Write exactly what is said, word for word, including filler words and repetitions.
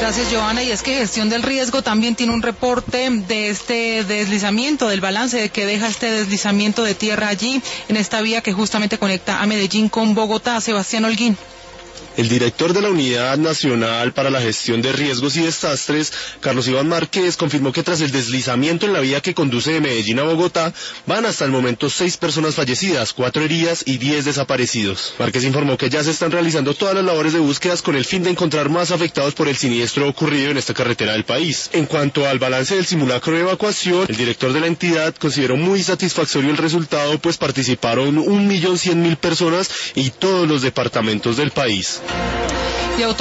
Gracias, Joana. Y es que Gestión del Riesgo también tiene un reporte de este deslizamiento, del balance que deja este deslizamiento de tierra allí, en esta vía que justamente conecta a Medellín con Bogotá. Sebastián Holguín. El director de la Unidad Nacional para la Gestión de Riesgos y Desastres, Carlos Iván Márquez, confirmó que tras el deslizamiento en la vía que conduce de Medellín a Bogotá, van hasta el momento seis personas fallecidas, cuatro heridas y diez desaparecidos. Márquez informó que ya se están realizando todas las labores de búsquedas con el fin de encontrar más afectados por el siniestro ocurrido en esta carretera del país. En cuanto al balance del simulacro de evacuación, el director de la entidad consideró muy satisfactorio el resultado, pues participaron un millón cien mil personas y todos los departamentos del país.